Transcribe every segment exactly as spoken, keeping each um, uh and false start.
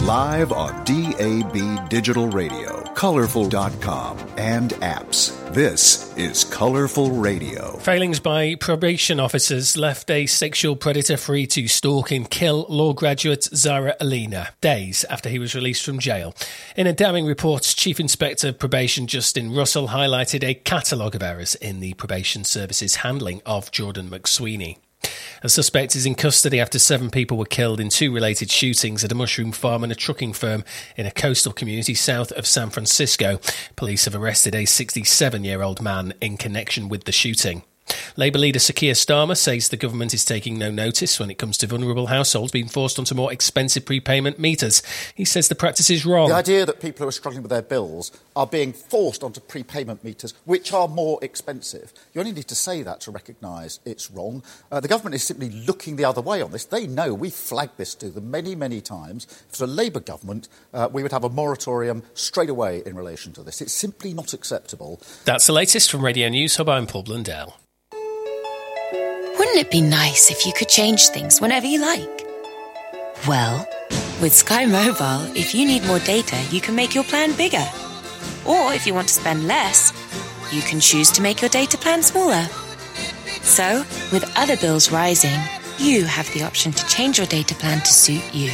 Live on D A B Digital Radio, colorful dot com, and apps. This is Colorful Radio. Failings by probation officers left a sexual predator free to stalk and kill law graduate Zara Alina days after he was released from jail. In a damning report, Chief Inspector of Probation Justin Russell highlighted a catalogue of errors in the Probation Service's handling of Jordan McSweeney. A suspect is in custody after seven people were killed in two related shootings at a mushroom farm and a trucking firm in a coastal community south of San Francisco. Police have arrested a sixty-seven-year-old man in connection with the shooting. Labour leader Sir Keir Starmer says the government is taking no notice when it comes to vulnerable households being forced onto more expensive prepayment meters. He says the practice is wrong. The idea that people who are struggling with their bills are being forced onto prepayment meters, which are more expensive. You only need to say that to recognise it's wrong. Uh, the government is simply looking the other way on this. They know we flagged this to them many, many times. If it was a Labour government, uh, we would have a moratorium straight away in relation to this. It's simply not acceptable. That's the latest from Radio News Hub. I'm Paul Blundell. Wouldn't it be nice if you could change things whenever you like? Well, with Sky Mobile, if you need more data, you can make your plan bigger. Or if you want to spend less, you can choose to make your data plan smaller. So, with other bills rising, you have the option to change your data plan to suit you.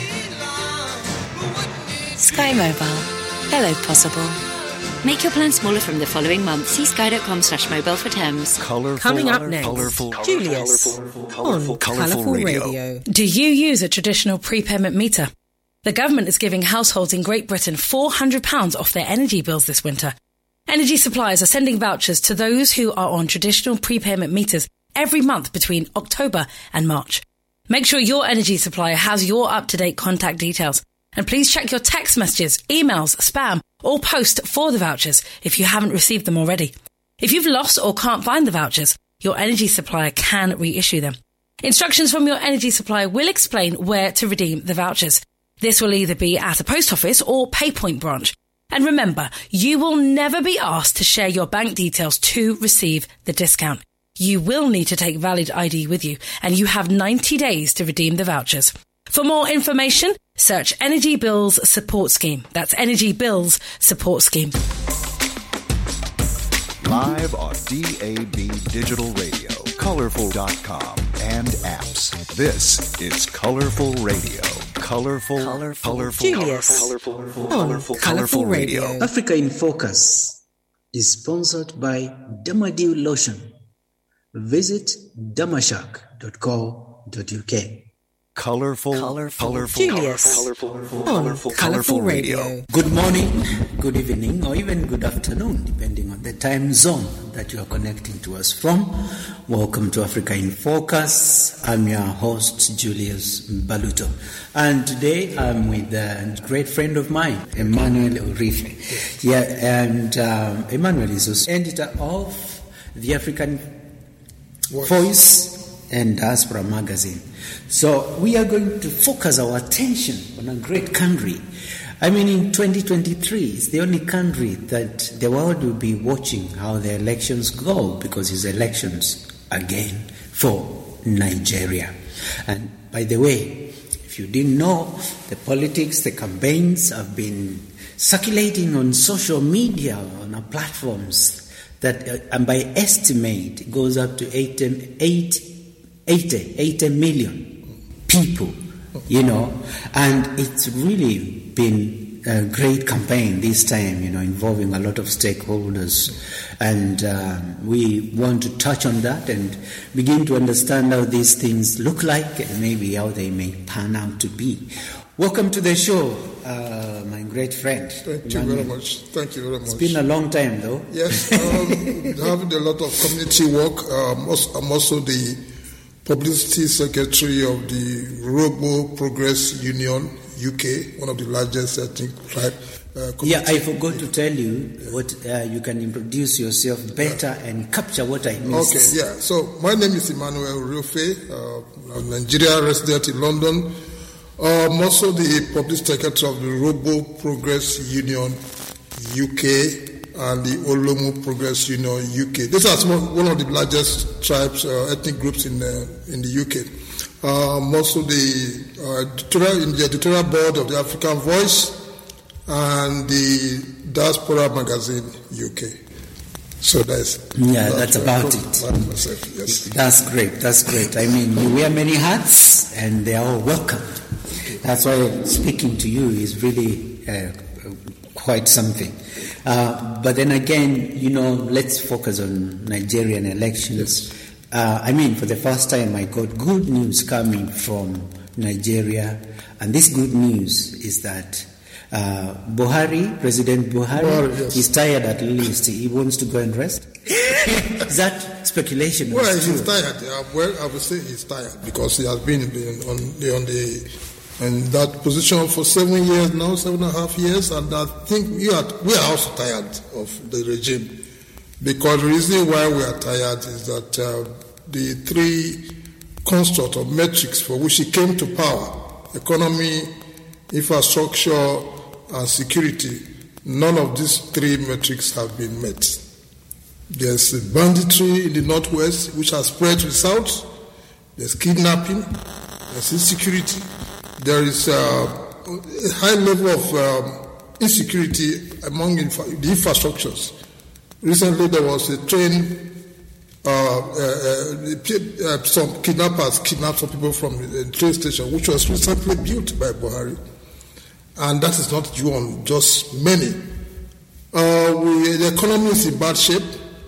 Sky Mobile. Hello, possible. Make your plan smaller from the following month. See sky.com slash mobile for terms. Colorful, Coming up next, colorful, Julius colorful, on colorful, Colourful Radio. Radio. Do you use a traditional prepayment meter? The government is giving households in Great Britain four hundred pounds off their energy bills this winter. Energy suppliers are sending vouchers to those who are on traditional prepayment meters every month between October and March. Make sure your energy supplier has your up-to-date contact details. And please check your text messages, emails, spam, or post for the vouchers if you haven't received them already. If you've lost or can't find the vouchers, your energy supplier can reissue them. Instructions from your energy supplier will explain where to redeem the vouchers. This will either be at a post office or PayPoint branch. And remember, you will never be asked to share your bank details to receive the discount. You will need to take valid I D with you, and you have ninety days to redeem the vouchers. For more information, search Energy Bills Support Scheme. That's Energy Bills Support Scheme. Live on D A B Digital Radio, colorful dot com, and apps. This is Colorful Radio. Colorful, colorful, colorful, Julius colorful, colorful, on colorful, Colourful Radio. Africa in Focus is sponsored by Damadil Lotion. Visit damashak dot co dot uk. Colorful, Colorful, colorful, Julius colorful, on colorful, Colourful Radio. Good morning, good evening, or even good afternoon, depending on the time zone that you are connecting to us from. Welcome to Africa in Focus. I'm your host, Julius Baluto. And today I'm with a great friend of mine, Emmanuel Orife. Yeah, and um, Emmanuel is also editor of the African Voice, Voice and Diaspora magazine. So we are going to focus our attention on a great country. I mean, in twenty twenty-three, it's the only country that the world will be watching how the elections go, because it's elections again for Nigeria. And by the way, if you didn't know, the politics, the campaigns have been circulating on social media, on our platforms, that, uh, and by estimate, it goes up to eighty, eighty, eighty million people, you know, and it's really been a great campaign this time, you know, involving a lot of stakeholders, and um, we want to touch on that and begin to understand how these things look like and maybe how they may pan out to be. Welcome to the show, uh, my great friend. Thank you very much. Thank you very much. It's been a long time, though. Yes, um, having a lot of community work. Um, I'm also the Publicity Secretary of the Robo Progress Union, U K, one of the largest, I think, tribe. Uh, yeah, I forgot to tell you what uh, you can introduce yourself better yeah. and capture what I missed. Okay, yeah. So my name is Emmanuel Orife. Uh, I'm a Nigerian resident in London. Uh, I'm also the Publicity Secretary of the Robo Progress Union, U K, and the Olomo Progress Union, U K. These are one of the largest tribes, uh, ethnic groups in uh, in the U K. um, also the, uh, editorial, in the editorial board of the African Voice and the Diaspora Magazine U K. So that's yeah, that's about it. Myself, yes. That's great. That's great. I mean, you wear many hats, and they are all welcome. That's why speaking to you is really uh, quite something. Uh, but then again, you know, let's focus on Nigerian elections. Yes. Uh, I mean, for the first time, I got good news coming from Nigeria, and this good news is that Uh, Buhari, President Buhari, Buhari yes. is tired at least. He wants to go and rest. Is that speculation? Well, he's tired. Uh, well, I would say he's tired because he has been, been on the on the in that position for seven years now, seven and a half years, and I think we are we are also tired of the regime because the reason why we are tired is that uh, the three construct or metrics for which he came to power, economy, infrastructure, and security, none of these three metrics have been met. There's banditry in the northwest, which has spread to the south. There's kidnapping. There's insecurity. There is uh, a high level of um, insecurity among infra- the infrastructures. Recently, there was a train. Uh, uh, uh, some kidnappers kidnapped some people from the train station, which was recently built by Buhari. And that is not due on just many. Uh, we, the economy is in bad shape.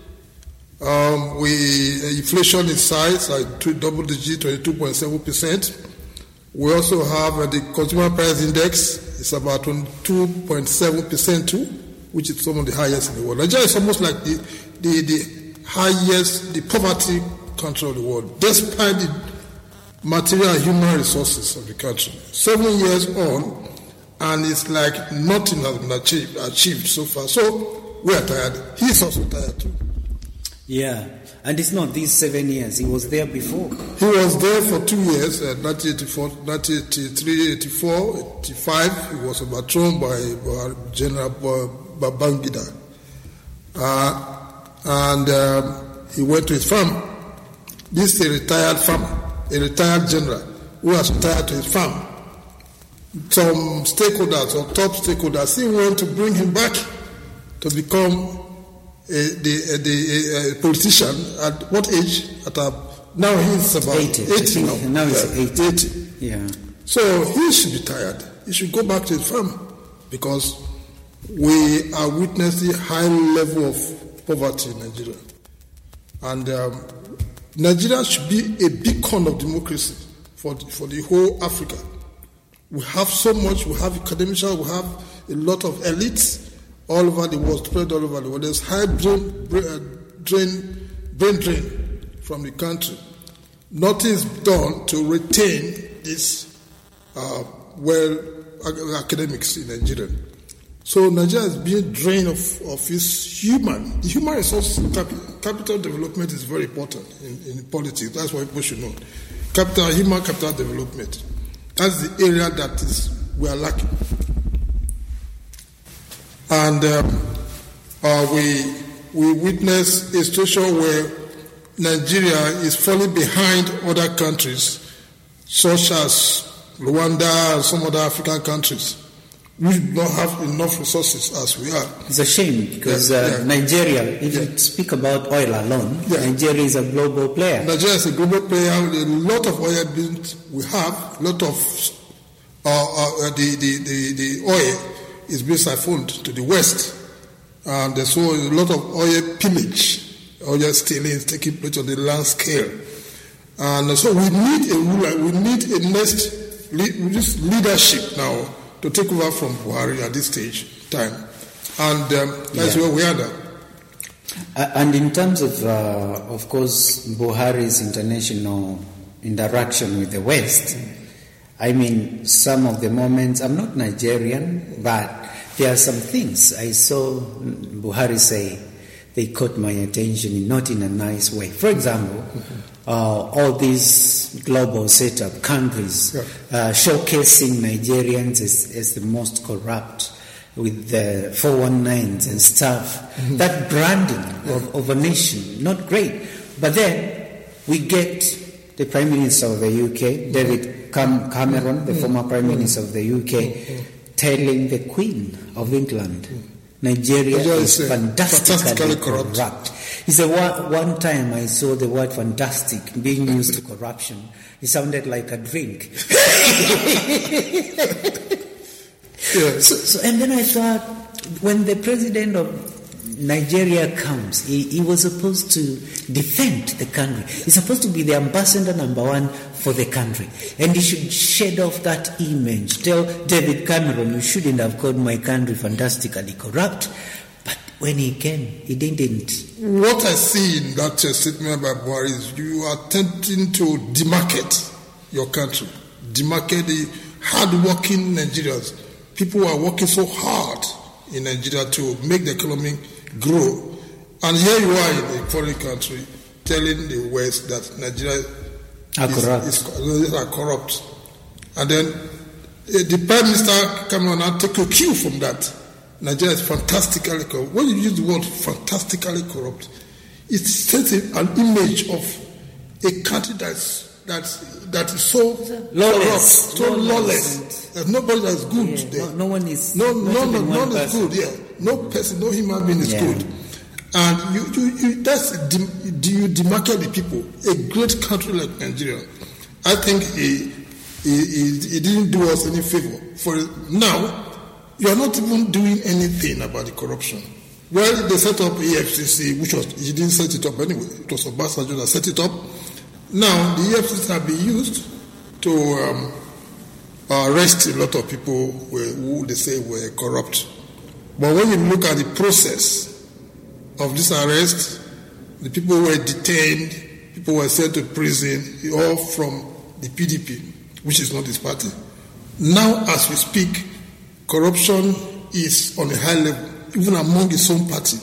Um, we, inflation is high, like double digit, twenty-two point seven percent. We also have uh, the consumer price index, it's about twenty-two point seven percent too, which is some of the highest in the world. Nigeria is almost like the, the, the highest, the poverty country of the world, despite the material and human resources of the country. Seven years on, and it's like nothing has been achieved, achieved so far. So we are tired. He's also tired too. Yeah, and it's not these seven years. He was there before. He was there for two years, uh, nineteen eighty-four, nineteen eighty-three, eighty-four, eighty-five. He was overthrown by, by General Babangida. Uh, and um, he went to his farm. This is a retired farmer, a retired general who has retired to his farm. Some stakeholders or top stakeholders still want to bring him back to become a, the, a, the, a politician. At what age? At a, now he's about eighty. eighty now. Now he's yeah, eighty. eighty. Yeah. So he should be tired. He should go back to his farm because we are witnessing high level of poverty in Nigeria. And um, Nigeria should be a beacon of democracy for the, for the whole Africa. We have so much, we have academics, we have a lot of elites all over the world, spread all over the world. There's high brain, brain, drain, brain drain from the country. Nothing is done to retain this uh, well academics in Nigeria. So Nigeria is being drained of, of its human. The human resource capital, capital development is very important in, in politics. That's what people should know. Capital, human capital development. That's the area that is we are lacking. And um, uh, we we witness a situation where Nigeria is falling behind other countries, such as Rwanda and some other African countries. We do not have enough resources as we are. It's a shame because yeah, uh, yeah. Nigeria, if yeah. you speak about oil alone, yeah. Nigeria is a global player. Nigeria is a global player with a lot of oil built. We have a lot of uh, uh, the, the, the, the oil is being siphoned to the west. And so a lot of oil pillage, oil stealing is taking place on the land scale. And so we need a ruler, we need a next leadership now to take over from Buhari at this stage time. And um, that's yeah. where we are now. Uh, and in terms of, uh, of course, Buhari's international interaction with the West, I mean, some of the moments, I'm not Nigerian, but there are some things I saw Buhari say, they caught my attention, not in a nice way. For example, uh, all these global setup countries yeah. uh, showcasing Nigerians as, as the most corrupt with the four one nines and stuff. Mm-hmm. That branding yeah. of, of a nation, not great. But then we get the Prime Minister of the U K, David Cam- Cameron, the mm. former Prime mm. Minister of the U K, mm. telling the Queen of England, mm. Nigeria, Nigeria is, is fantastically, fantastically corrupt. corrupt. He said, one, one time I saw the word fantastic being used to corruption. It sounded like a drink. yeah. so, so, and then I thought, when the president of Nigeria comes, he, he was supposed to defend the country. He's supposed to be the ambassador number one for the country. And he should shed off that image. Tell David Cameron, you shouldn't have called my country fantastically corrupt. But when he came, he didn't. What I see in that uh, statement by Buhari is you are attempting to demarcate your country. Demarcate the hard-working Nigerians. People who are working so hard in Nigeria to make the economy grow. And here you are in a foreign country telling the West that Nigeria are is, corrupt. Is, are corrupt. And then uh, the Prime Minister Cameron now take a cue from that. Nigeria is fantastically corrupt. When you use the word fantastically corrupt, it sets an image of a country that's, that's, that is so lawless, corrupt, so lawless. lawless. There's nobody that's good yeah, there. No, no one is. No, no, no, no one is good. Yeah, no person, no human being is yeah. good. And you, you, you that's do you demarcate the people? A great country like Nigeria, I think he, he, he, he didn't do us any favor. For now, you are not even doing anything about the corruption. Well, they set up E F C C, which was he didn't set it up anyway. It was Obasanjo that set it up. Now the E F C C have been used to um, arrest a lot of people who they say were corrupt. But when you look at the process of this arrest, the people who were detained, people who were sent to prison, all from the P D P, which is not his party. Now, as we speak, corruption is on a high level, even among his own party.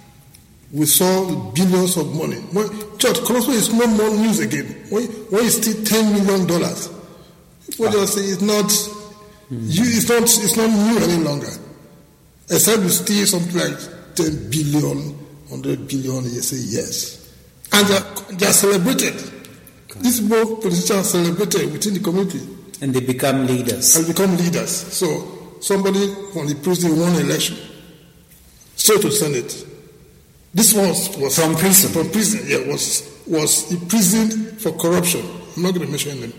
We saw billions of money. When, Church, corruption is no more news again. When, when it's still ten million dollars, people wow. just say it's not, mm-hmm. you, it's not, it's not new any longer. Except you steal something like ten billion, one hundred billion, you say yes. And they are, they are celebrated. Okay. These both politicians are celebrated within the community. And they become leaders. And become leaders. So somebody from the prison won election, straight to Senate. This was, was from prison. From prison, yeah, was was imprisoned for corruption. I'm not going to mention him.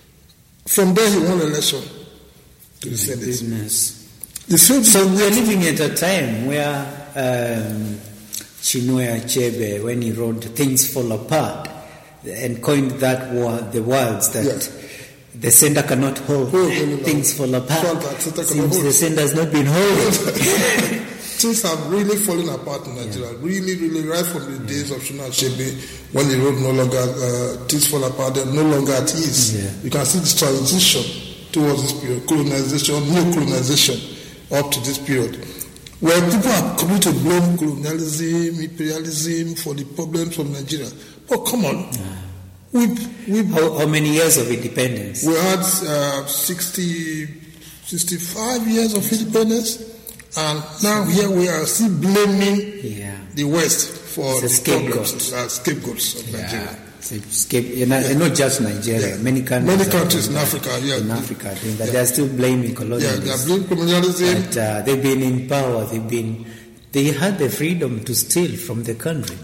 From there, he won election to the Senate. Goodness. The same so we are living at a time where um, Chinua Achebe, when he wrote "Things Fall Apart," and coined that word, the words that. Yeah. The sender cannot hold. Oh, no, no, no. Things fall apart. Seems the sender has not been holding. Things have really fallen apart in Nigeria. Yeah. Really, really, right from the days of Chinua Achebe, when the road no longer, uh, things fall apart, they're no longer at ease. Yeah. You can see this transition towards this period, colonization, neo-colonization, up to this period. Where people are coming to blame colonialism, imperialism for the problems of Nigeria. But come on. Yeah. We, we, how, how many years of independence? We had uh, sixty, sixty-five years of independence, and now here we are still blaming yeah. the West for the scapegoats, uh, scapegoats of yeah. Nigeria. Scape, you know, yeah. Not just Nigeria, yeah. many countries. Many countries in Africa, yeah. In Africa, doing that. Yeah. They are still blaming colonialism. Yeah, they are blaming colonialism. But uh, they've been in power, they've been... They had the freedom to steal from the country.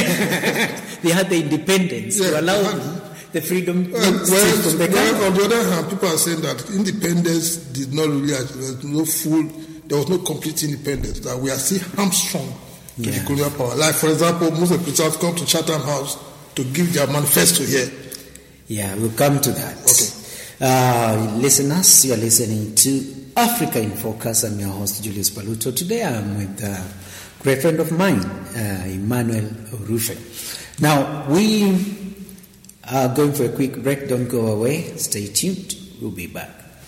They had the independence yeah, to allow the freedom well, to steal well, from the country. Well, on the other hand, people are saying that independence did not really, there was no full, there was no complete independence, that we are still hamstrung to yeah. the colonial power. Like, for example, most of the Christians come to Chatham House to give their manifesto here. Yeah, we'll come to that. Okay. Uh, listeners, you are listening to Africa in Focus. I'm your host, Julius Paluto. Today I'm with a great friend of mine, uh, Emmanuel Orufe. Now, we are going for a quick break. Don't go away. Stay tuned. We'll be back.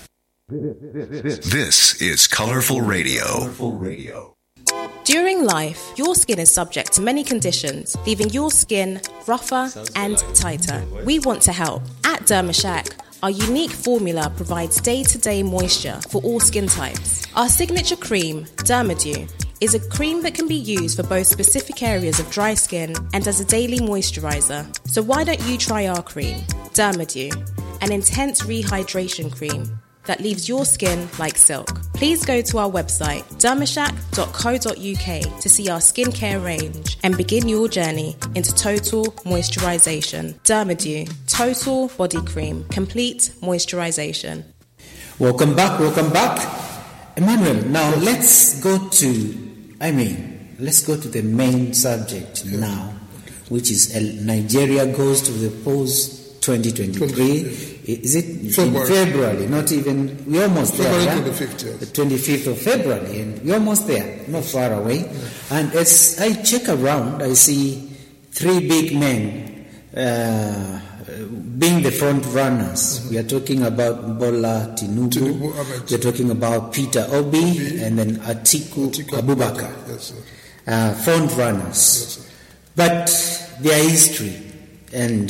This is Colorful Radio. Colorful Radio. During life, your skin is subject to many conditions, leaving your skin rougher and tighter. We want to help. At Dermashack, our unique formula provides day-to-day moisture for all skin types. Our signature cream, Dermadew, is a cream that can be used for both specific areas of dry skin and as a daily moisturizer. So why don't you try our cream? Dermadew, an intense rehydration cream that leaves your skin like silk. Please go to our website, dermashak dot co dot uk, to see our skincare range and begin your journey into total moisturization. Dermadew, total body cream, complete moisturization. Welcome back, welcome back. Emmanuel, now let's go to, I mean, let's go to the main subject now, which is uh, Nigeria goes to the polls twenty twenty-three. Is it February. in February? Not even, we're almost February there. twenty-fifth, yes. The twenty-fifth of February, and we're almost there, not far away. Yeah. And as I check around, I see three big men uh, being the front runners. Mm-hmm. We are talking about Bola Tinubu, Tinubu we are talking about Peter Obi, Obi. and then Atiku, Atiku Abubakar, yes, uh, front runners. Yes, but their history and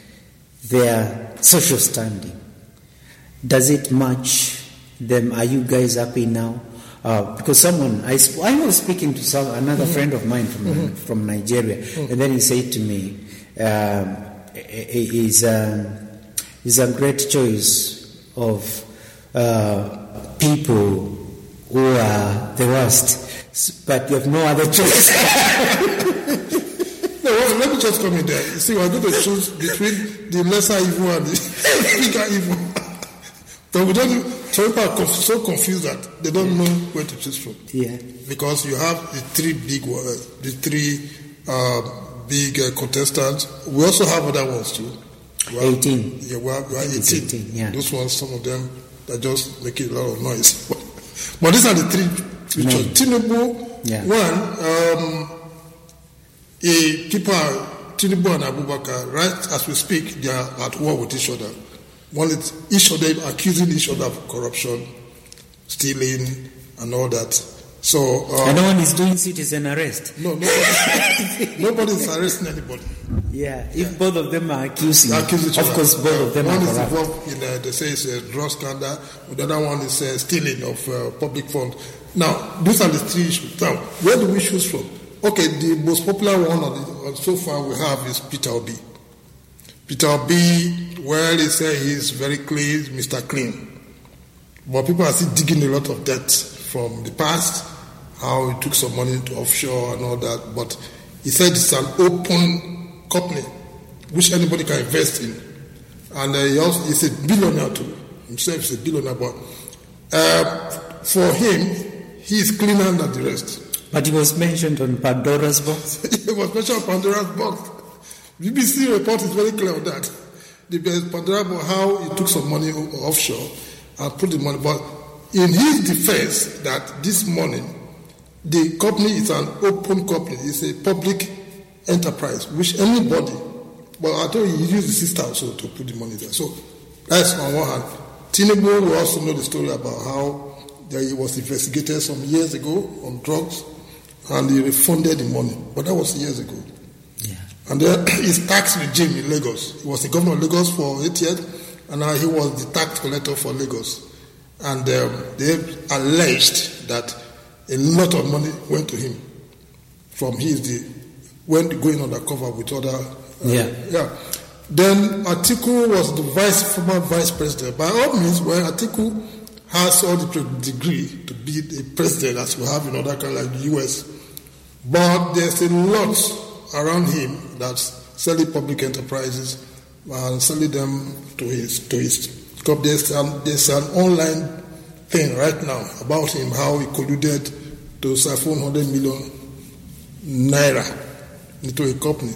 their social standing, does it match them? Are you guys happy now? Uh, because someone, I, sp- I was speaking to some another mm-hmm. friend of mine from mm-hmm. from Nigeria, mm-hmm. and then he said to me, um, "Is um, is a great choice of uh, people who are the worst, but you have no other choice." No, well, let me just come in there. You see, we're going to choose between the lesser evil and the bigger evil. But we don't. So people are conf- so confused that they don't know where to choose from. Yeah. Because you have the three big, uh, the three uh, big uh, contestants. We also have other ones too. We have, eighteen. Yeah, we have, we have eighteen. eighteen. Yeah. Those ones, some of them, are just making a lot of noise. But these are the three. three no. Tinubu, yeah. one. Um, A, people are, Tinubu and Abubakar, right as we speak, they are at war with each other. One is each of them accusing each other of corruption, stealing, and all that. So, um, and no one is doing citizen arrest. No, nobody, nobody is arresting anybody. Yeah, if yeah. both of them are accusing, accuse each of other. course, both uh, of them one are is corrupt. Involved in, uh, they say it's a drug scandal. The other one is uh, stealing of uh, public funds. Now, these are the three issues. Now, where do we choose from? Okay, the most popular one of the, so far we have is Peter Obi. Peter Obi, well, they say he's very clean, Mister Clean. But people are still digging a lot of debt from the past, how he took some money to offshore and all that. But he said it's an open company which anybody can invest in. And uh, he also, he's a billionaire too. Himself is a billionaire. But uh, for him, he is cleaner than the rest. But he was mentioned on Pandora's box. He was mentioned on Pandora's box. B B C report is very clear on that. The Pandora's box, how he took some money offshore and put the money. But in his defense, that this money, the company is an open company. It's a public enterprise, which anybody, but I told you, he used the sister also to put the money there. So that's on one hand. Tinubu, we also know the story about how he was investigated some years ago on drugs, and he refunded the money. But that was years ago. Yeah. And then his tax regime in Lagos. He was the governor of Lagos for eight years, and now he was the tax collector for Lagos. And um, they alleged that a lot of money went to him from his the when going undercover with other. Uh, yeah. Yeah. Then Atiku was the vice former vice president. By all means, well, Atiku has all the degree to be a president as we have in other countries like the U S. But there's a lot around him that's selling public enterprises and selling them to his to his company. There's an, there's an online thing right now about him, how he colluded to siphon one hundred million naira into a company.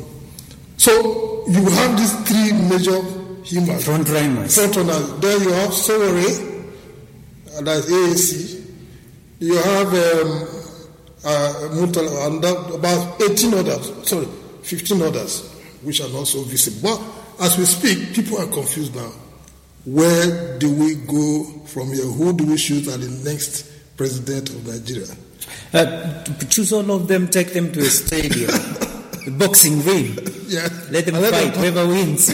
So you have these three major humans. Front runners. Front runners. Then you have Sowore, that's A A C. You have um, uh, and about eighteen others, sorry, fifteen others, which are not so visible. But as we speak, people are confused now. Where do we go from here? Who do we choose as the next president of Nigeria? Uh, choose all of them, take them to a stadium, a boxing ring. Yeah. Let them let fight, them whoever wins.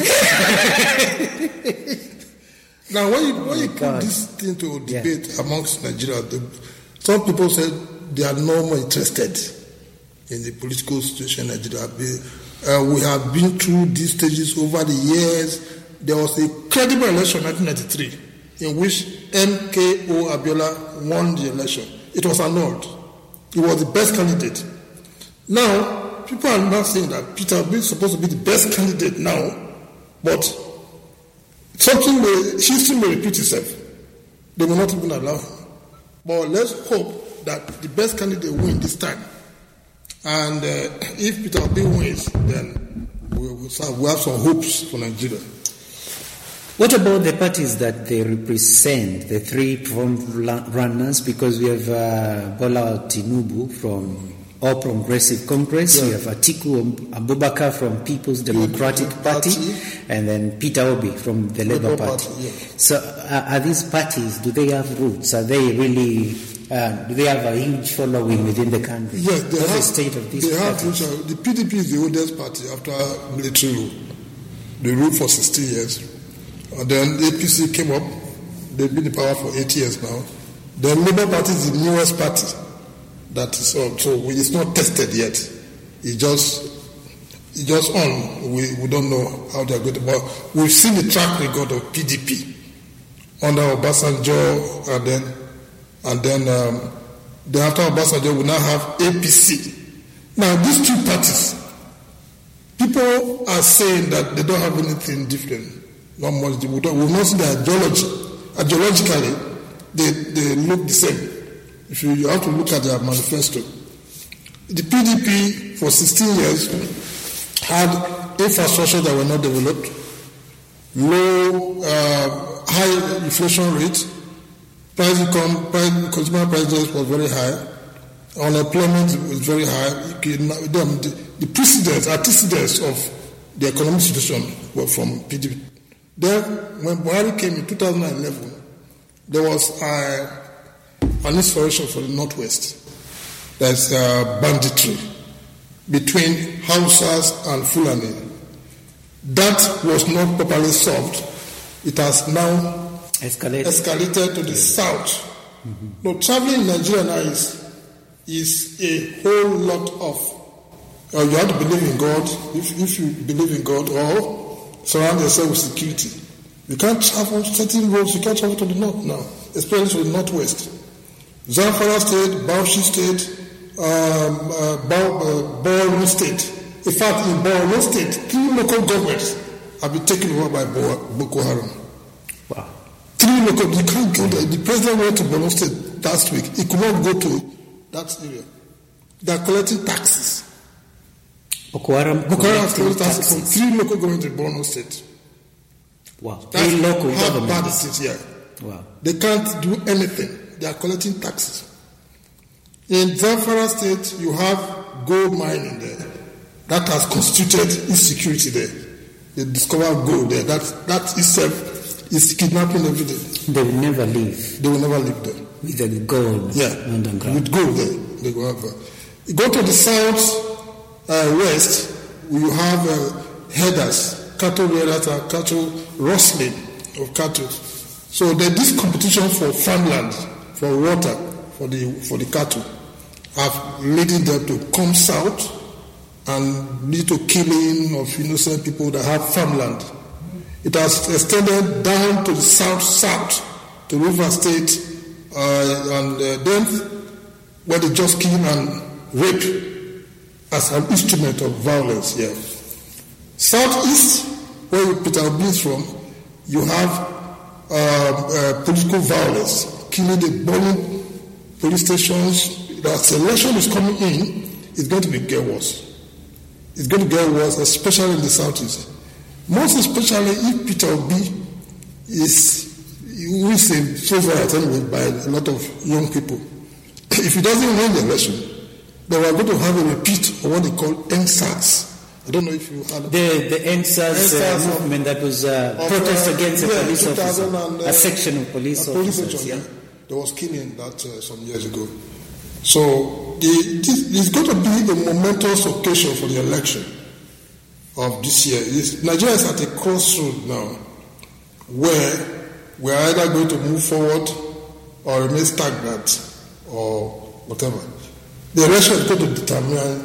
Now, when you, when oh you put God. this thing to debate yeah. amongst Nigeria, the, some people say they are no more interested in the political situation in Nigeria. We, uh, we have been through these stages over the years. there was a credible election in nineteen ninety-three in which M K O Abiola won the election. It was annulled. He was the best candidate. Now, people are now saying that Peter Obi is supposed to be the best candidate now, but something may, history may repeat itself. They will not even allow him. But let's hope that the best candidate wins this time. And uh, if Peter Obi wins, then we will have, we have some hopes for Nigeria. What about the parties that they represent, the three front runners? Because we have uh, Bola Tinubu from All Progressive Congress, yeah. We have Atiku Abubakar from People's Democratic Party, Party, and then Peter Obi from the Labour, Labour Party. Party yeah. So uh, are these parties, do they have roots? Are they really, uh, do they have a huge following within the country? Yes, they What's have, the state of these they parties? Have, the P D P is the oldest party after military rule. They ruled for sixty years. And then A P C came up. They've been in power for eight years now. The Labour Party is the newest party. That is uh, so it's not tested yet. It's just it's just on. We we don't know how they're going to. But we've seen the track record of P D P under Obasanjo, and then and then um, then after Obasanjo we now have A P C. Now these two parties, people are saying that they don't have anything different. Not much. We don't. We not see the ideology. Ideologically, they they look the same. If you, you have to look at their manifesto. The P D P for sixteen years had infrastructure that were not developed, low, uh, high inflation rate, price income, price, consumer prices was very high, unemployment was very high. The, the precedents, antecedents of the economic situation were from P D P. Then, when Buhari came in two thousand eleven, there was a an inspiration for the Northwest. There's uh, banditry between Hausas and Fulani. That was not properly solved. It has now escalated, escalated to the yes. south. Mm-hmm. Now, traveling in Nigeria now is, is a whole lot of, uh, you have to believe in God, if, if you believe in God, or surround yourself with security. You can't travel certain roads, you can't travel to the north now, especially to the northwest. Zamfara State, Bauchi State, um, uh, Borno State. In fact, in Borno State, three local governments have been taken over by Boko Haram. Wow. Three local, you can't go there. The president went to Borno State last week. He could not go to that area. They are collecting taxes. Boko Haram Boko Haram is collecting taxes from three local governments in Borno State. Wow. That's three local how governments. bad it is here. Wow. They can't do anything. They are collecting taxes. In Zamfara State, you have gold mining there. That has constituted insecurity there. They discover gold there. That, that itself is kidnapping every day. They will never leave. They will never leave there. With the gold yeah. underground. With gold there. They go have, uh, you go to the south uh, west, you have uh, herders, cattle rearers and cattle rustling of cattle. So there's this competition for farmland, for water, for the for the cattle, have leading them to come south and lead to killing of innocent people that have farmland. It has extended down to the south south, to River State, uh, and uh, then where they just kill and rape as an instrument of violence here. Southeast, where Peter Obi is from, you have uh, uh, political violence, killing the burning police stations. As the election is coming in, it's going to be get worse. It's going to get worse, especially in the southeast. Most especially if Peter Obi is, who is a favorite anyway by a lot of young people. If he doesn't win the election, then we're going to have a repeat of what they call N S A S. I don't know if you had the the N S A S uh, movement that was uh, of, protest uh, against yeah, a police officer, and, uh, a section of police officers. Police yeah. There was killing that uh, some years ago. So the, this, it's going to be a momentous occasion for the election of this year. It's, Nigeria is at a crossroad now, where we are either going to move forward or remain stagnant or whatever. The election is going to determine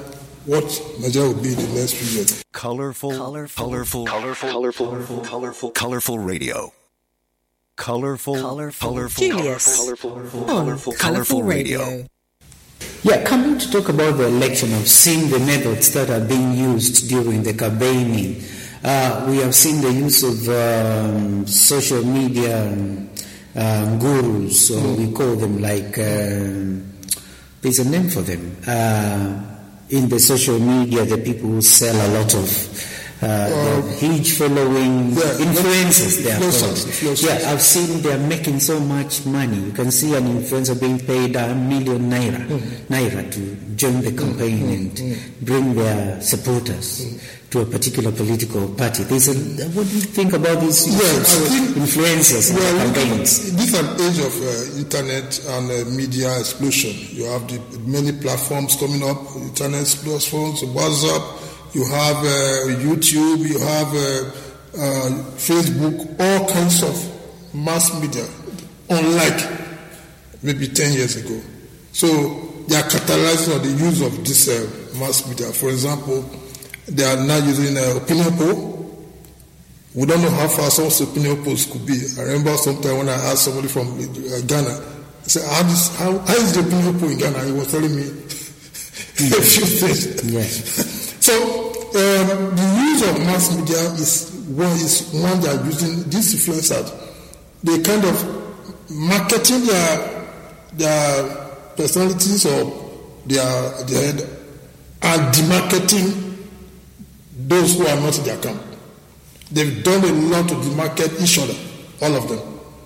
what Nigeria will be in the next few years. Colorful, colorful, colorful, colorful, colorful, colorful, colorful, colorful radio. Colorful, colorful, colorful, Julius. colorful, colorful, On colorful, Colourful Radio. Yeah, coming to talk about the election, I've seen the methods that are being used during the campaigning. Uh, we have seen the use of um, social media um, gurus, or mm. we call them like, um, there's a name for them. Uh, in the social media, the people who sell a lot of Uh, um, huge following, yeah, influencers they are called. Yeah, I've seen they are making so much money. You can see an influencer being paid a million naira, mm-hmm. naira to join the campaign mm-hmm. and mm-hmm. bring their supporters mm-hmm. to a particular political party. There's a, what do you think about these yeah, influencers and well, campaigns? This is an age of uh, internet and uh, media explosion. You have the many platforms coming up, internet platforms, WhatsApp. You have uh, YouTube, you have uh, uh, Facebook, all kinds of mass media, unlike maybe ten years ago. So they are catalyzing the use of this uh, mass media. For example, they are now using uh, opinion poll. We don't know how far some opinion polls could be. I remember sometime when I asked somebody from uh, Ghana, I said, how, this, how, how is the opinion poll in Ghana? He was telling me a few things. Yes. So um, the use of mass media is one is one they are using. These influencers, they kind of marketing their their personalities or their their head and demarketing those who are not in their camp. They've done a lot to demarket each other, all of them.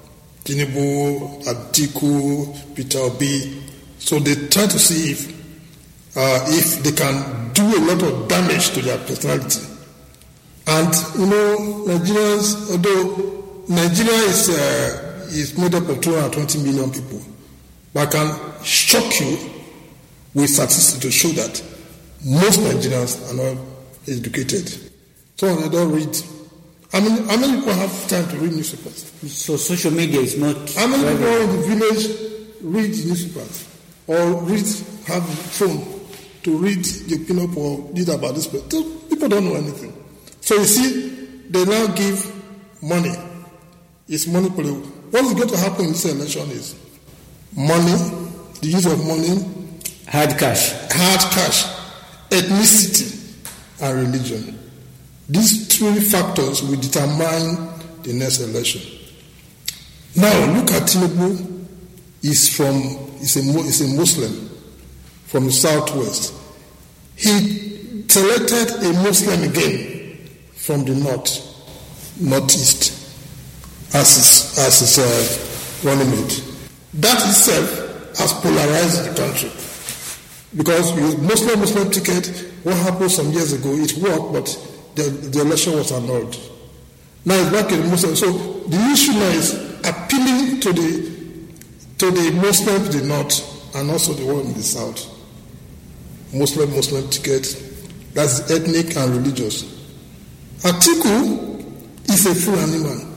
Tinubu, Atiku, Peter Obi. So they try to see if uh, if they can do a lot of damage to their personality. And, you know, Nigerians, although Nigeria is uh, is made up of two hundred twenty million people, but I can shock you with statistics to show that most Nigerians are not educated. So they don't read. I mean, how many people have time to read newspapers? So social media is not... How many people in the village read newspapers or read, have a phone to read the opinion or read about this person? People don't know anything. So you see, they now give money. It's money political. What is going to happen in this election is money, the use of money, hard cash, hard cash, ethnicity, and religion. These three factors will determine the next election. Now look at Tinubu. He's from he's a he's a Muslim from the southwest. He selected a Muslim again from the north, northeast, as his, as his uh, running mate. That itself has polarized the country. Because with Muslim Muslim ticket, what happened some years ago, it worked, but the, the election was annulled. Now it's back in Muslim. So the issue now is appealing to the to the Muslims in the north and also the one in the south. Muslim Muslim ticket, that's ethnic and religious. Atiku is a Fulani man.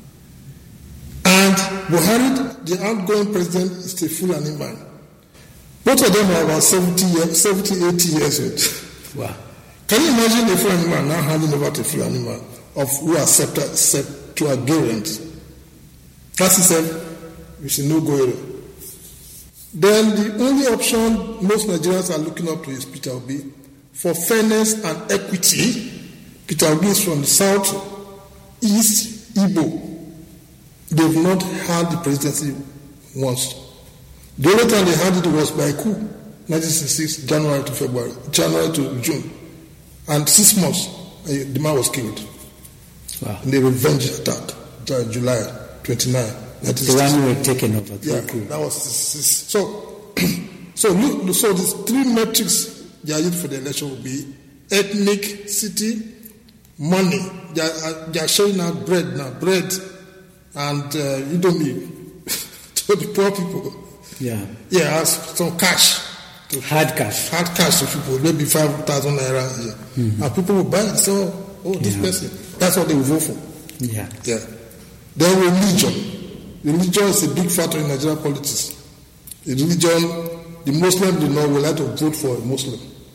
And Buhari, the outgoing president, is a Fulani man. Both of them are about seventy, seventy eighty years old. Wow. Can you imagine a Fulani man now handing over to a Fulani man of who are Septuagint? That's he said, you should no go area. Then the only option most Nigerians are looking up to is Peter Obi. For fairness and equity, Peter Obi is from the south, east, Igbo. They've not had the presidency once. The only time they had it was by coup, nineteen sixty-six, January to February, January to June. And six months, the man was killed. Wow. In the revenge attack, July twenty-ninth. The one we were taken over. Yeah, that was so. So look, so these three metrics they are used for the election will be ethnic, city, money. They are, they are sharing out bread now, bread, and uh, you don't need to the poor people. Yeah, yeah, ask some cash, to hard cash, hard cash to people, maybe five thousand naira a year, mm-hmm. and people will buy it. So, oh, this yeah. person, that's what they will vote for. Yeah, yeah. Then religion. Religion is a big factor in Nigerian politics. The religion, the Muslims do not will like to vote for a Muslim.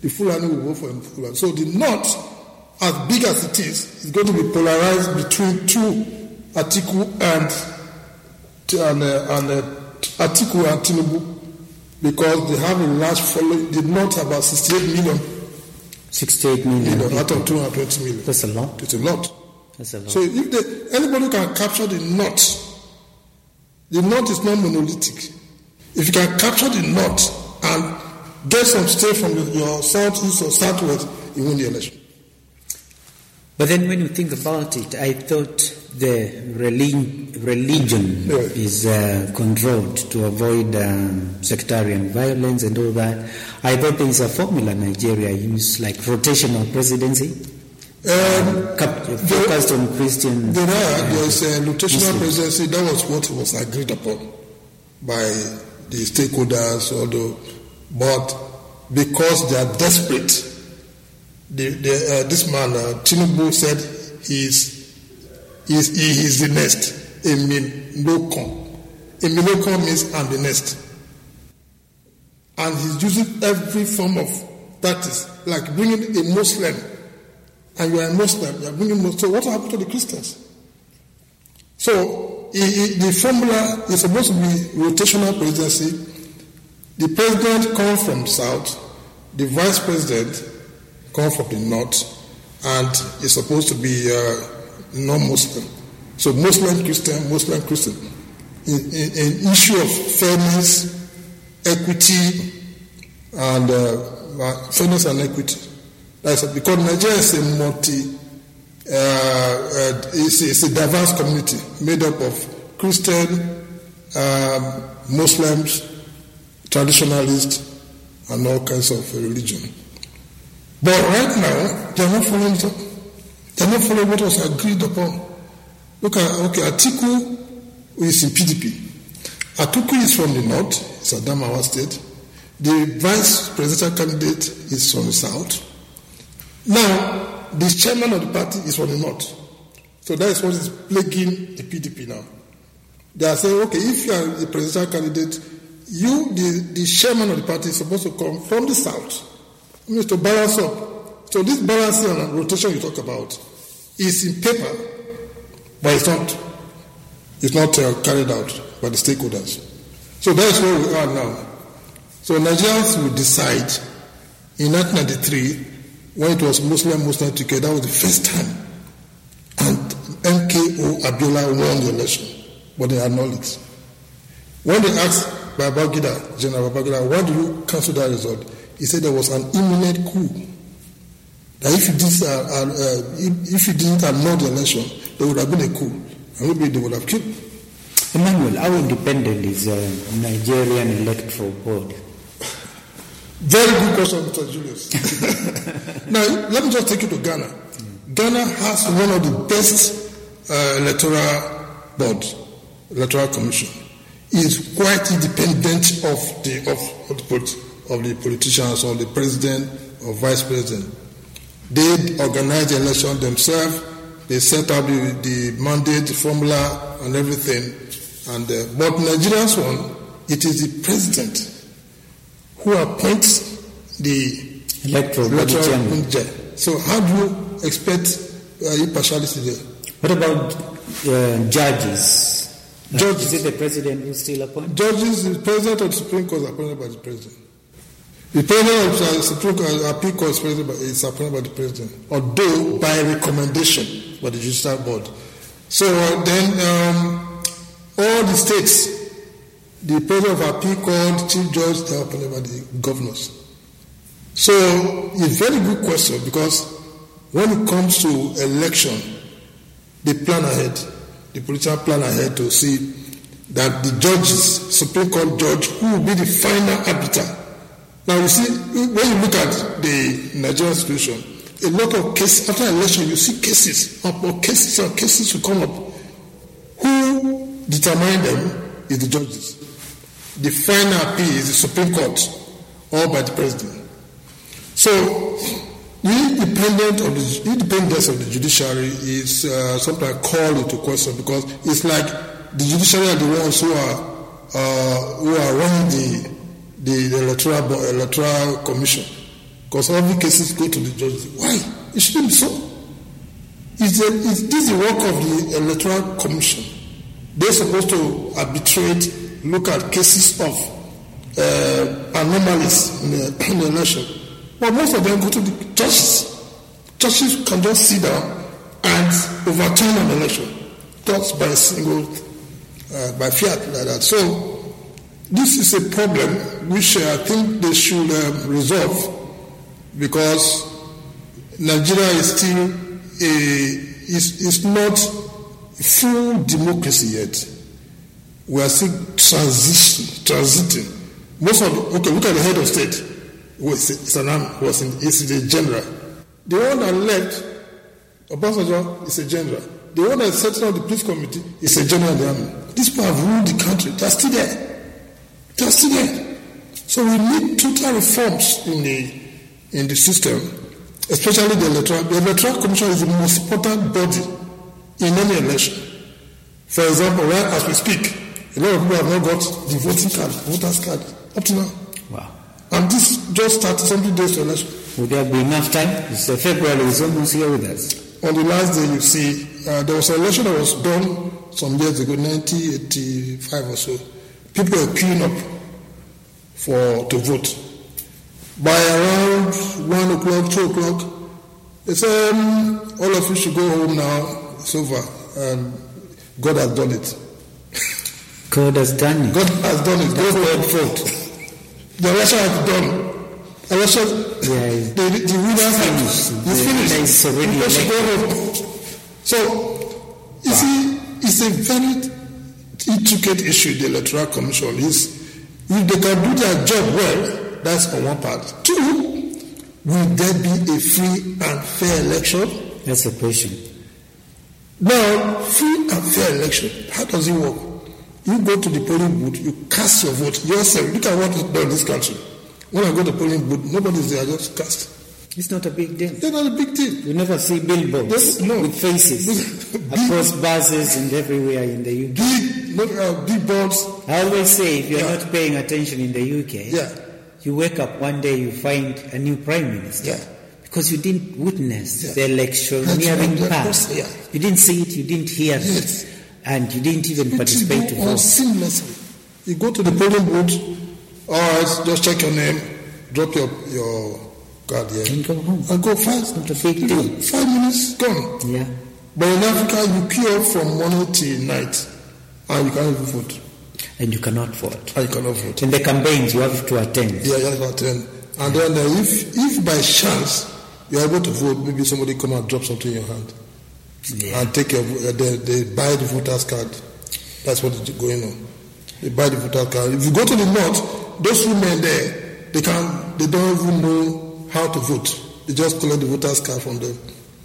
the Fulani will vote for Fulani. So the North, as big as it is, is going to be polarized between two, Atiku and and, uh, and uh, Atiku and Tinubu, because they have a large following. The North have about sixty-eight million. sixty-eight million. million out of two hundred twenty million. That's a lot. It's a lot. That's a lot. So if they, anybody can capture the North, the North is not monolithic. If you can capture the North and get some state from the, your southeast or southwest, you win the election. But then when you think about it, I thought the relig- religion yeah. is uh, controlled to avoid um, sectarian violence and all that. I thought there is a formula Nigeria uses, like rotational presidency, um, cap- focused on Christian. There are, there is a rotational Muslim. presidency. That was what was agreed upon by the stakeholders, although, but because they are desperate, the, the, uh, this man, uh, Tinubu, said he is, he is, he is the next, Emilokon. Emilokon means I'm the next. And he's using every form of practice, like bringing a Muslim, and you are a Muslim, you are bringing Muslim. So what happened to the Christians? So he, he, the formula is supposed to be rotational presidency. The president comes from south, the vice president comes from the north, and is supposed to be uh, non-Muslim. So Muslim Christian, Muslim Christian. An issue of fairness, equity, and uh, fairness and equity. That's because Nigeria is a multi, uh, uh, it's, it's a diverse community made up of Christian, um, Muslims, traditionalists, and all kinds of religion. But right now, they are not following it up. They are not following what was agreed upon. Look at, okay, Atiku is in P D P. Atiku is from the north, it's Adamawa State. The vice presidential candidate is from the south. Now, the chairman of the party is from the north. So that is what is plaguing the P D P now. They are saying, okay, if you are the presidential candidate, you, the, the chairman of the party, is supposed to come from the south. It means to balance up. So this balancing and rotation you talk about is in paper, but it's not, it's not uh, carried out by the stakeholders. So that's where we are now. So Nigerians will decide. In nineteen ninety-three, when it was Muslim Muslim together, that was the first time, and M K O Abiola won the election, but they annulled it. When they asked Babangida, General Babangida, why do you cancel that result? He said there was an imminent coup. That if you didn't, uh, uh, if you didn't annul the election, there would have been a coup, and maybe they would have killed. Emmanuel, how independent is the uh, Nigerian Electoral Board? Very good question, Mister Julius. Now, let me just take you to Ghana. Mm. Ghana has one of the best uh, electoral boards, electoral commission. It is quite independent of the of, of the of the politicians or the president or vice president. They organize the election themselves. They set up the, the mandate, the formula, and everything. And uh, but Nigeria's one, it is the president who appoints the electoral body. So how do you expect uh, impartiality there? What about uh, judges? Judges. Is it the president who still appoints? Judges, the president of the Supreme Court is appointed by the president. The president of the Supreme Court, appeal court is, by, is appointed by the president, although by recommendation by the judicial board. So uh, then um, all the states, the president of appeal court, chief judge, they are appointed by the governors. So it's a very good question, because when it comes to election, they plan ahead. The politicians plan ahead to see that the judges, Supreme Court judge, who will be the final arbiter. Now you see, when you look at the Nigerian situation, a lot of cases, after election, you see cases, or cases and cases will come up. Who determine them is the judges. The final appeal is the Supreme Court, or by the president. So, the independence of the independence of the judiciary is uh, sometimes called into question, because it's like the judiciary are the ones who are uh, who are running the the electoral electoral commission because every cases go to the judge. Why? It shouldn't be so. It's a, it's, this is the work of the Electoral Commission. They're supposed to arbitrate, look at cases of uh, anomalies in the, in the election. But most of them go to the judges. Judges can just sit down and overturn an election just by a single, uh, by fiat like that. So this is a problem which uh, I think they should uh, resolve, because Nigeria is still a is is not full democracy yet. We are still transition transiting. Most of the, okay, look at the head of state. Was it's an army, was in is a general. The one that left, Obasanjo, is a general. The one that set up the police committee is a general in the army. These people have ruled the country. They're still there. They're still there. So we need total reforms in the in the system, especially the electoral. The electoral commission is the most important body in any election. For example, right as we speak, a lot of people have not got the voting card, voters card up to now. Wow. And this just started something days to election. Would there be enough time? It's uh, February is almost here with us. On the last day, you see, uh, there was an election that was done some years ago, nineteen eighty-five or so. People were queuing up for to vote. By around one o'clock, two o'clock, they said, um, all of you should go home now. It's over. And God has done it. God has done it. God has done it. Go home and vote. The election has done. Election, yeah, the, the winners have it's finished. People should go home. So, you wow. see, it's a very intricate issue, the Electoral Commission is. If they can do their job well, that's on one part. Two, will there be a free and fair election? That's the question. Now, free and fair election, how does it work? You go to the polling booth, you cast your vote yourself. Look at what is done in this country. When I go to the polling booth, nobody's there, I just cast. It's not a big deal. It's not a big deal. You never see billboards no. with faces across buses and everywhere in the U K. Big, not, uh, big boards. I always say, if you're yeah. not paying attention in the U K, yeah. you wake up one day, you find a new prime minister. Yeah. Because you didn't witness yeah. the electioneering part. Yeah. You didn't see it, you didn't hear yes. it, and you didn't even it participate to vote. Seamlessly. You go to the polling booth, all right, just check your name, drop your your card here, and go home. And go fast. Not a big deal. Five minutes, gone. Yeah. But in Africa, you queue up from morning till night, and you can't even vote. And you cannot vote. And you cannot vote. In the campaigns, you have to attend. Yeah, you have to attend. And then uh, if if by chance you are able to vote, maybe somebody come and drop something in your hand, yeah. and take your uh, they, they buy the voter's card. That's what is going on. They buy the voter's card. If you go to the north, those women there, they can they don't even know how to vote. They just collect the voter's card from them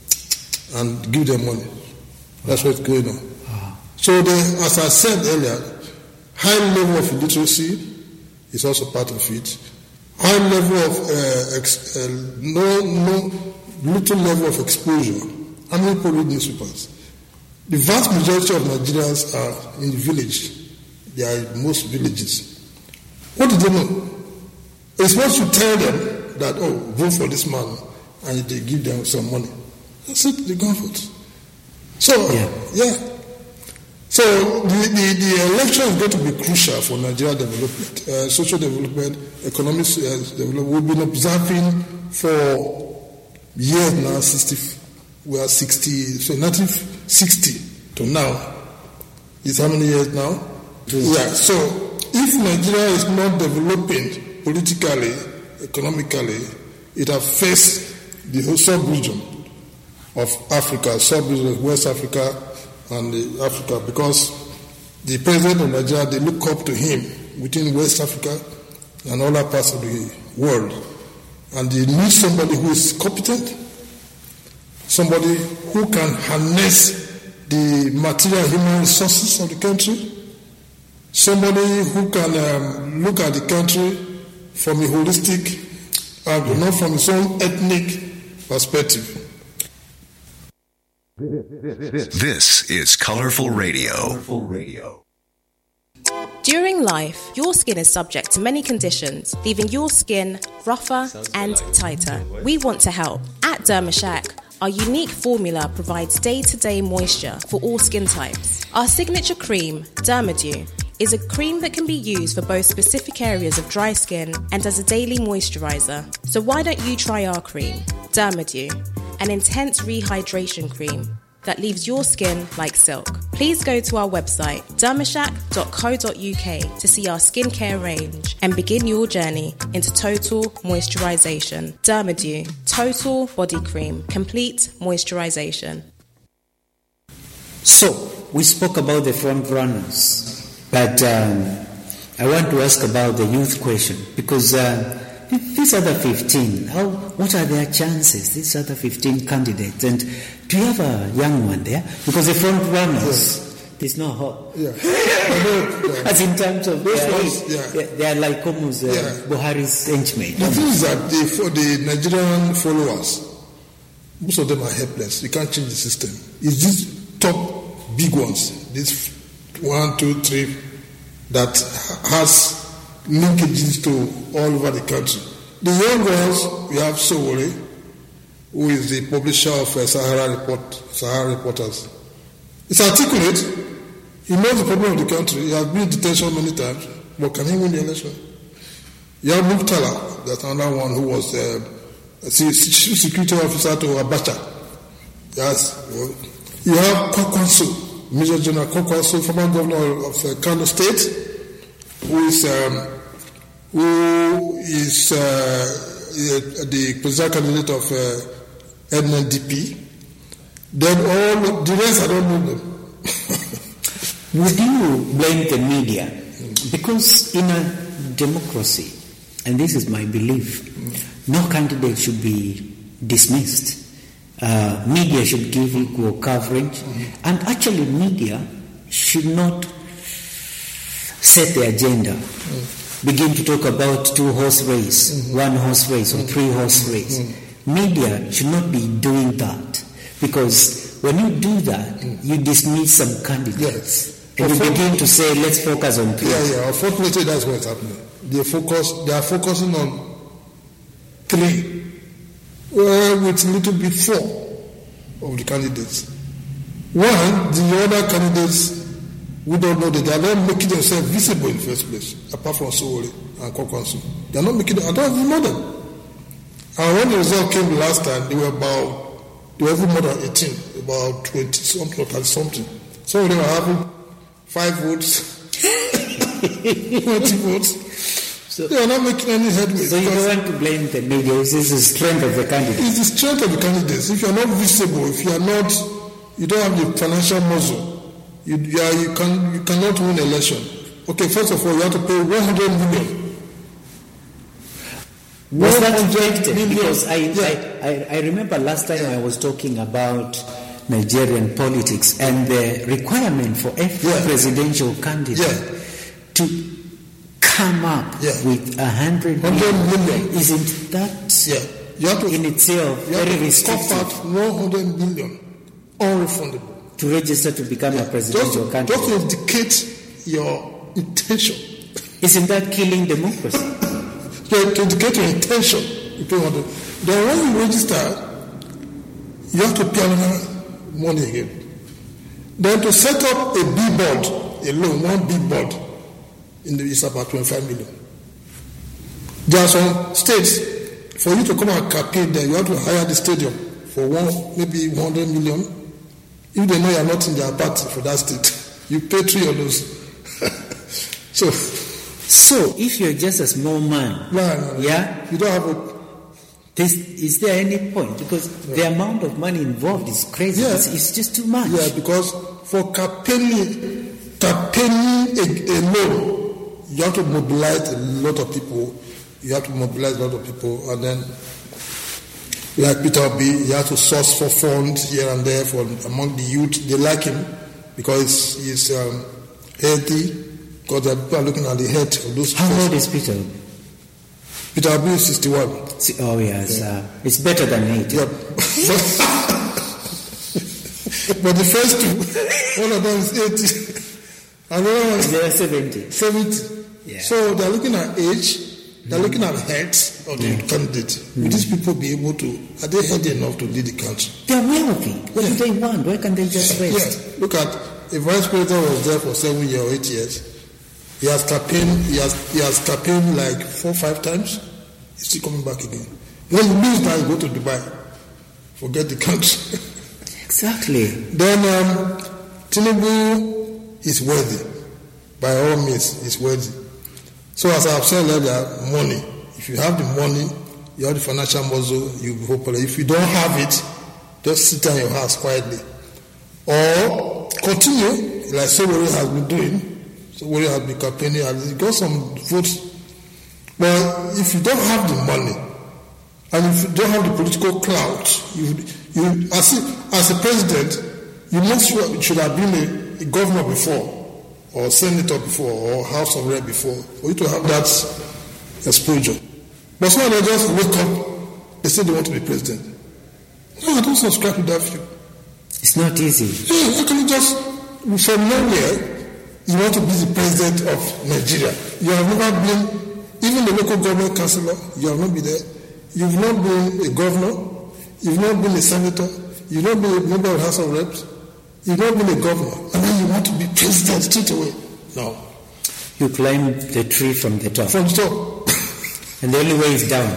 and give them money. That's what's going on. So, the, as I said earlier, high level of illiteracy is also part of it. High level of uh, ex, uh, no no little level of exposure. How many people read newspapers? The vast majority of Nigerians are in the village. They are in most villages. What do they know? It's once you tell them that, oh, vote for this man, and they give them some money. That's it, they go vote. So, yeah. yeah. So, the, the, the election is going to be crucial for Nigeria development, uh, social development, economic uh, development. We've been observing for years now, sixty, we are sixty, so nineteen sixty to now. Is how many years now? Yeah, so if Nigeria is not developing politically, economically, it has faced the whole sub-region of Africa, sub-region of West Africa and the Africa, because the president of Nigeria, they look up to him within West Africa and other parts of the world. And they need somebody who is competent, somebody who can harness the material and human resources of the country, somebody who can um, look at the country from a holistic angle, not from his own ethnic perspective. This is Colorful Radio. Colorful Radio. During During life, your skin is subject to many conditions, leaving your skin rougher and tighter. We want to help. At Dermashack, our unique formula provides day-to-day moisture for all skin types. Our signature cream, Dermadew, is a cream that can be used for both specific areas of dry skin and as a daily moisturizer. So why don't you try our cream, Dermadew, an intense rehydration cream that leaves your skin like silk. Please go to our website, dermashack dot co dot uk, to see our skincare range and begin your journey into total moisturization. Dermadew, total body cream, complete moisturization. So, we spoke about the front runners, but um, I want to ask about the youth question, because uh, these other fifteen, how, what are their chances, these other fifteen candidates? And do you have a young one there? Because the front runners, yeah. there's no hope. Yeah. yeah. As in terms of their ones, age, yeah. they, they are like almost uh, yeah. Buhari's henchmen. The thing is that they, for the Nigerian followers, most of them are helpless. You can't change the system. It's these top big ones, these one, two, three, that has linkages to all over the country. The young ones, we have Sowore, who is the publisher of uh, Sahara Report, Sahara Reporters. It's articulate. He knows the problem of the country. He has been in detention many times, but can he win the election? You have Muktala, that's another one who was uh, a chief security officer to Abacha. Yes. You have Kwakwanso, Major General Kwakwanso, former governor of uh, Kano State, who is um, who is uh, the presidential candidate of uh, N N D P. Then all the rest, I don't know them. Would you blame the media? Because in a democracy, and this is my belief, no candidate should be dismissed. Uh, media should give equal coverage, mm-hmm. and actually media should not set the agenda. Mm. Begin to talk about two-horse race, mm-hmm. one-horse race, or mm-hmm. three-horse race. Mm-hmm. Media should not be doing that, because when you do that, mm. you dismiss some candidates. Yes. And you begin to say, let's focus on three. Yeah, yeah. Unfortunately, that's what's happening. They focus. They are focusing on three, well, with a little bit four of the candidates. One, the other candidates, we don't know that they are not making themselves visible in the first place, apart from Sowore and Kwakwanso. They are not making them, I don't even know them. And when the result came last time, they were about, they were even more than eighteen, about twenty something or thirty something. Some of them are having five votes, twenty votes. So they are not making any headway. So you don't want to blame the media, it's the strength of the candidates. It's the strength of the candidates. If you are not visible, if you are not, you don't have the financial muscle, You, you, are, you, can, you cannot win election. Okay, first of all, you have to pay one hundred million. Was that rejected? Because I, yeah. I, I, I remember last time I was talking about Nigerian politics and the requirement for every yeah. presidential candidate yeah. to come up yeah. with a hundred million. Isn't that yeah. you have to, in itself you have very to restrictive? Out one hundred million unrefundable. To register to become yeah. a presidential just, candidate. Just to indicate your intention. Isn't that killing democracy? Yeah, to indicate your intention. Then when you register, you have to pay another money again. Then to set up a billboard alone, one billboard, in the, it's about twenty-five million. There are some states, for you to come and campaign there, you have to hire the stadium for one, maybe one hundred million. If they know you are not in their party for that state, you pay three of those. so, so if you're just a small man, no, no, no, yeah, you don't have a. This, is there any point? Because yeah. the amount of money involved is crazy. Yeah. It's, it's just too much. Yeah, because for campaigning, campaigning alone, you have to mobilize a lot of people. You have to mobilize a lot of people, and then. Like Peter Obi, he has to source for funds here and there for among the youth. They like him because he's um, healthy. Because the people are looking at the head of those. How old is Peter? Peter Obi is sixty-one. Oh yes, yeah. uh, it's better than eighty. Yeah. But the first two, one of them is eighty. Another one is they are seventy. seventy. Yeah. So they're looking at age, they're mm. looking at health of the mm. candidate. Mm. Will these people be able to, are they healthy enough to lead the country? They're wealthy. What yeah. do they want? Why can't they just rest? Yeah. Look at, a vice president was there for seven years or eight years. He has campaigned, he has, he has campaigned like four, five times. He's still coming back again. When you lose that, you go to Dubai. Forget the country. Exactly. Then um, Tinubu is worthy. By all means, he's worthy. So as I have said earlier, money. If you have the money, you have the financial muscle, you'll be popular. If you don't have it, just sit in your house quietly. Or continue, like Sowore has been doing. Sowore has been campaigning, and he got some votes. But if you don't have the money, and if you don't have the political clout, you, you as, a, as a president, you must should have been a, a governor before, or senator before, or House of Rep before, for you to have that exposure. But some of them just wake up, they say they want to be president. No, I don't subscribe to that view. It's not easy. Yeah, how can you just, from nowhere, you want to be the president of Nigeria? You have never been, even the local government councillor, you have not been there. You've not been a governor, you've not been a senator, you've not been a member of the House of Reps, you've not been a governor, and then you want to be president straight away. No. You climb the tree from the top. From the top. And the only way is down.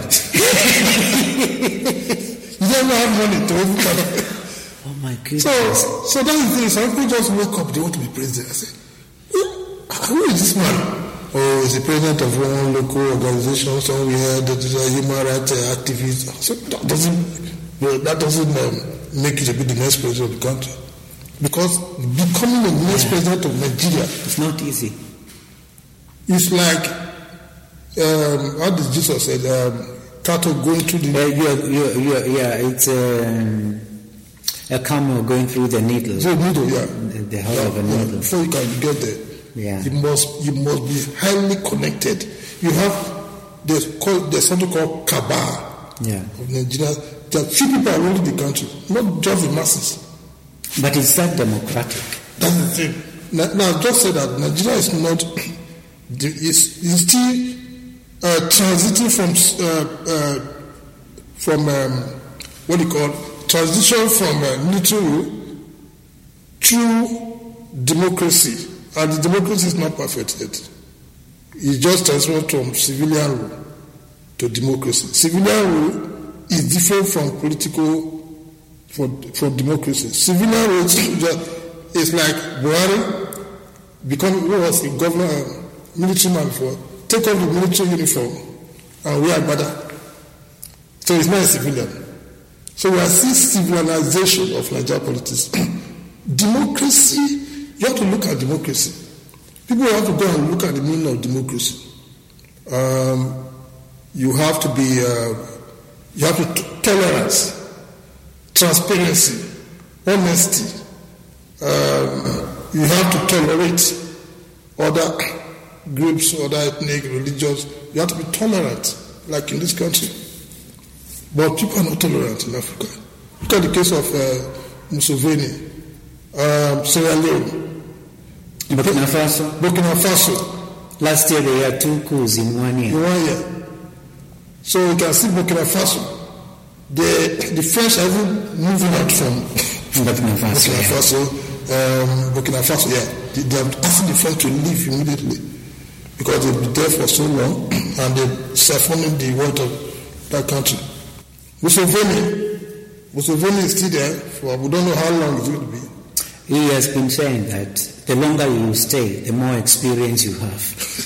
You don't have money to even come. Oh my goodness. So, so that's the thing. Some people just wake up, they want to be president. I say, who is this man? Oh, he's the president of one local organization somewhere that is a human rights activist. So that doesn't, well, that doesn't um, make you to be the next president of the country. Because becoming the next yeah. president of Nigeria, it's not easy. It's like, um, how did Jesus say, um, cattle going through the... Uh, you're, you're, you're, yeah, it's um, a camel going through the needle. The needle, yeah. The, the whole yeah, of a yeah. needle. Before you can get there. Yeah. You must you must be highly connected. You have there's called there's something called cabal yeah. of Nigeria. There are few people are ruling the country, not just the masses. But it's that democratic. That's the thing. Now, now I've just said that Nigeria is not is is still uh, transiting from uh, uh, from um, what do you call transition from uh, military rule to democracy. And the democracy is not perfect yet. It's just transferred from civilian rule to democracy. Civilian rule is different from political, from, from democracy. Civilian rule is like Buhari, become, who was a governor, military man before, take off the military uniform and wear agbada. So it's not a civilian. So we are seeing civilization of Nigerian politics. Democracy. You have to look at democracy. People have to go and look at the meaning of democracy. Um, you have to be, uh, you have to t- tolerance, transparency, honesty. Um, you have to tolerate other groups, other ethnic, religious. You have to be tolerant, like in this country. But people are not tolerant in Africa. Look at the case of uh, Museveni, um, Sierra Leone. Burkina Faso. Burkina Faso. Last year they had two coups in one year. In one year. So you can see Burkina Faso. The the French are even moving out from Burkina Faso. Burkina Faso, yeah. um, Burkina Faso, yeah. They, they are asking the French to leave immediately because they've been there for so long and they're siphoning the water of that country. Museveni, Museveni is still there for we don't know how long it's going to be. He has been saying that the longer you stay, the more experience you have.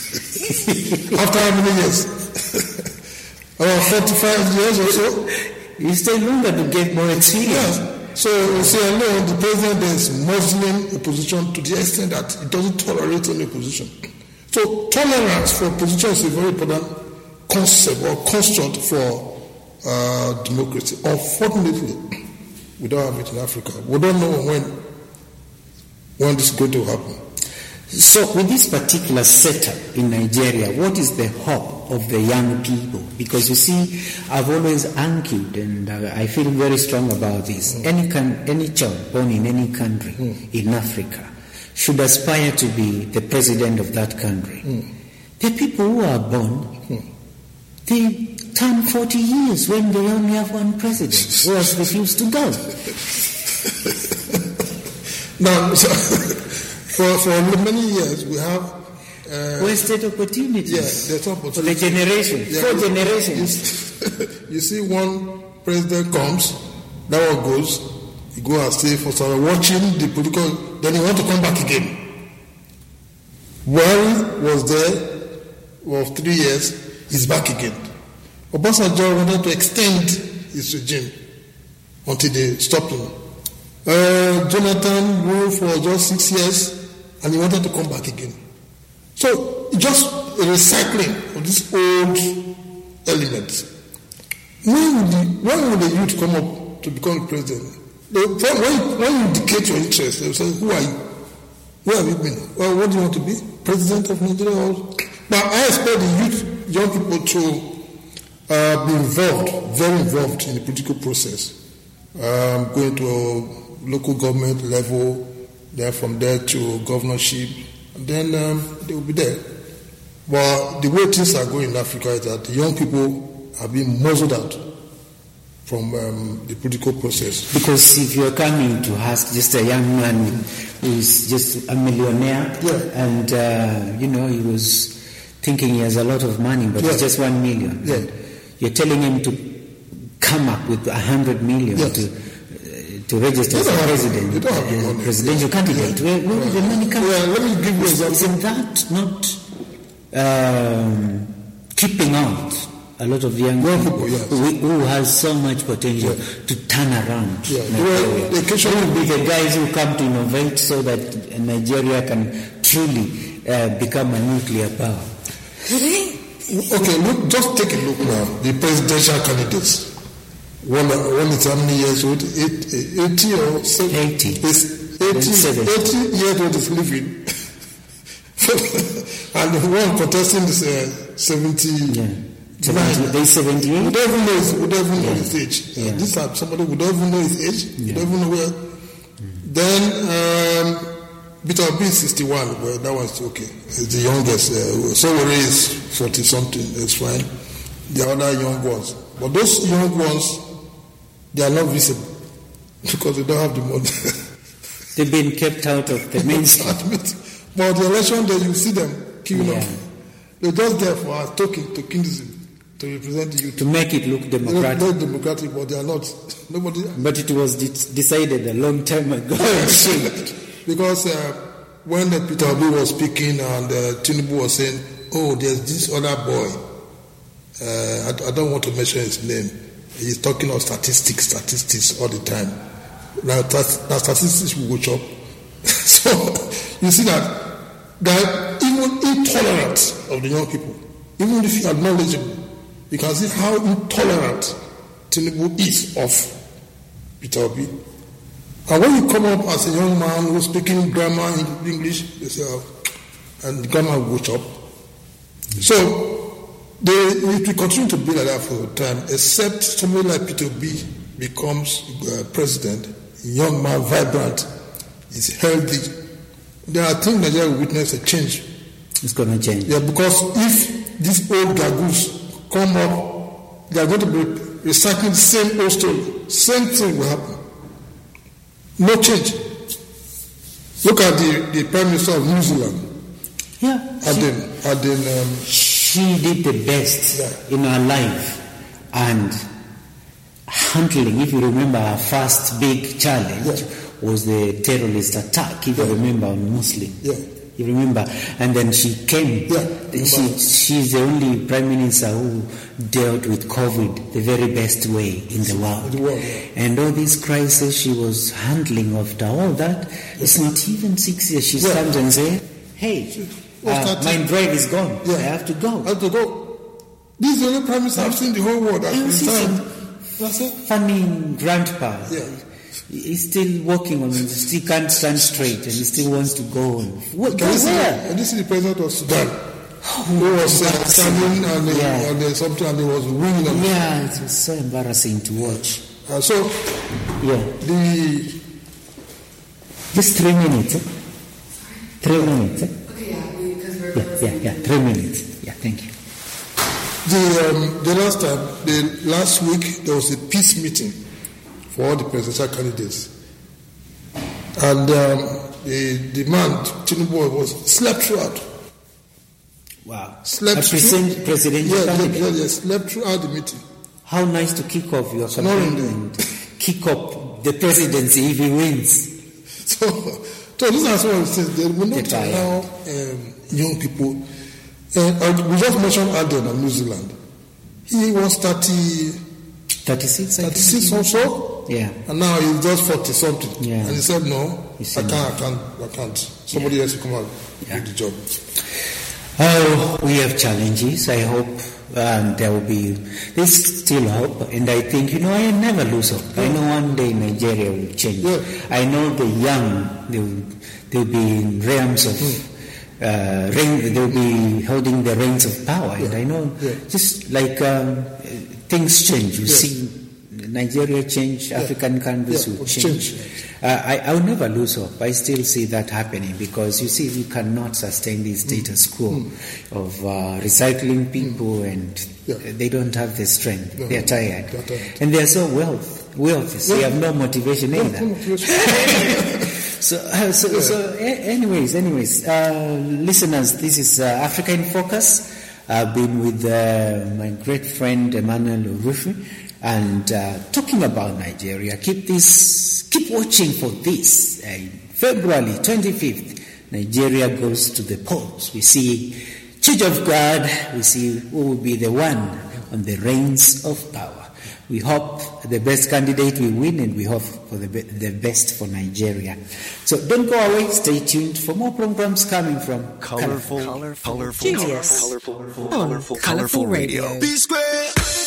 After how many years? About forty-five years or so? You stay longer to get more experience. Yeah. So, you see, I know the president is muzzling opposition to the extent that it doesn't tolerate any opposition. So, tolerance for opposition is a very important concept or construct for uh, democracy. Unfortunately, we don't have it in Africa. We don't know when when this is going to happen. So with this particular setup in Nigeria, what is the hope of the young people? Because you see, I've always argued, and uh, I feel very strong about this. Mm. Any can, any child born in any country mm. in Africa should aspire to be the president of that country, Mm. the people who are born, Mm. they turn forty years when they only have one president who has refused to go. Now, so, for, for many years, we have uh, wasted opportunities. Yeah, there's opportunity. For the generation, yeah, four you, generations. You, you see, one president comes, that one goes, you go and stay for some watching the political, then you want to come back again. Buhari was there for three years, he's back again. Obasanjo wanted to extend his regime until they stopped him. Uh, Jonathan ruled for just six years and he wanted to come back again. So, just a recycling of these old elements. When will, the, when will the youth come up to become president? They, when, when you indicate your interest, they will say, who are you? Where have you been? Well, what do you want to be? President of Nigeria? Or... But I expect the youth, young people to uh, be involved, very involved in the political process. Um, going to a local government level, then from there to governorship, and then um, they will be there. But the way things are going in Africa is that the young people are being muzzled out from um, the political process. Because if you're coming to ask just a young man who is just a millionaire, yeah. and uh, you know, he was thinking he has a lot of money, but yeah. it's just one million. Yeah. And you're telling him to come up with a hundred million yes. to uh, to register as a president, you don't have the uh, money. presidential yeah. candidate. Yeah. Where, where yeah. did the money come yeah, from? Let me give you Is, example. isn't that not um, keeping out a lot of young Young people people, yes. who, who has so much potential Yeah. to turn around Yeah. Nigeria? Well, the occasion Who will be the guys who come to innovate so that Nigeria can truly uh, become a nuclear power? Okay, look, just take a look now. The presidential candidates. One, one is how many years old? Eight, eighty or seventy? eighty. Is eighty, eighty years old is living. And the one contesting is uh, seventy. Yeah. seventy, they seventy-eight? We don't even know his, we don't even know yeah. his age. Yeah. Uh, this time somebody we don't even know his age. Yeah. We don't even know where. Mm. Then um, Peter Obi is sixty-one. Well, that one's okay. He's the youngest. Uh, Sowore is forty something. That's fine. The other young ones, but those young ones, they are not visible because they don't have the money. They've been kept out of the mainstream. But the election day, you see them queuing Yeah. up. They're just there for a token, tokenism, to represent the youth. To make it look democratic. They're not democratic, but they are not. Nobody. But it was de- decided a long time ago. Because uh, when uh, Peter Obi was speaking and uh, Tinubu was saying, "Oh, there's this other boy. Uh, I, I don't want to mention his name. He's talking of statistics, statistics all the time. Now, that, that statistics will go chop." So you see that they're even intolerant of the young people. Even if you are knowledgeable, you can see how intolerant Tinubu is of Peter Obi. And when you come up as a young man who's speaking grammar in English, they say, oh, and the grammar will go chop. So they it will continue to be like that for a time, except somebody like Peter Obi becomes uh, president, young man, vibrant, is healthy. There are things Nigeria will witness a change. It's going to change. Yeah, because if these old gagoos come up, they are going to be recycling the same old story. Same thing will happen. No change. Look at the, the Prime Minister of New Zealand. Yeah. Aden, Aden, um, she did the best yeah. in her life. And handling, if you remember, her first big challenge yeah. was the terrorist attack, if yeah. you remember, on Muslim. Yeah. You remember? And then she came. Yeah. She, she's the only Prime Minister who dealt with COVID the very best way in the world. The world yeah. And all these crises she was handling after all that, it's not even six years. She yeah. comes and says, hey, uh, my drive is gone. Yeah. I have to go. I have to go. This is the only Prime Minister I've seen the whole world. That's it. Funny grandpa. Yeah. He's still walking on it. He still can't stand straight and he still wants to go on. What, Can you see, where? and this is the president of Sudan. Who was uh, standing and, uh, yeah. and uh, something and he was winning. On yeah, it was so embarrassing to watch. Uh, so, yeah. the... Just three minutes. Eh? Three minutes. Eh? Okay, yeah, because we're yeah, yeah, yeah, three minutes. Yeah, thank you. The um, the last time, the last week, there was a peace meeting for all the presidential candidates, and um, the the man Tinubu was slept throughout. Wow, slept a president, through. presidential Yeah, candidate. yeah, yeah, slept throughout the meeting. How nice to kick off your campaign and kick up the presidency if he wins. So, so these are some of the things. They will not allow um, young people. Uh, we just mentioned Aden of New Zealand. He was thirty, thirty-six, thirty-six or so. Yeah. And now he's just forty something. Yeah. And he said, no, I can't, no. I can't, I can't. Somebody yeah. else will come out yeah. do the job. Oh, we have challenges. I hope um, there will be, there's still hope. And I think, you know, I never lose hope. Yeah. I know one day Nigeria will change. Yeah. I know the young, they will, they'll be in realms of, mm. uh, reign, they'll be holding the reins of power. Yeah. And I know, yeah. just like um, things change. You yeah. see Nigeria change, yeah. African countries yeah. will change. change. Uh, I, I will never lose hope. I still see that happening because you see, we cannot sustain this status quo mm. of uh, recycling people mm. and yeah. they don't have the strength. No, they are tired. They're tired. And they are so wealth, wealthy. Yeah. They have no motivation no, either. No motivation. so, uh, so, yeah. so a- anyways, anyways, uh, listeners, this is uh, Africa in Focus. I've been with uh, my great friend Emmanuel Orufi. And uh, talking about Nigeria, keep this, keep watching for this. Uh, February twenty-fifth, Nigeria goes to the polls. We see Church of God. We see who will be the one on the reins of power. We hope the best candidate will win, and we hope for the be- the best for Nigeria. So don't go away. Stay tuned for more programs coming from Colorful, colorful, colorful, Julius colorful, colorful, on colorful, colorful, colorful radio. radio. Be square.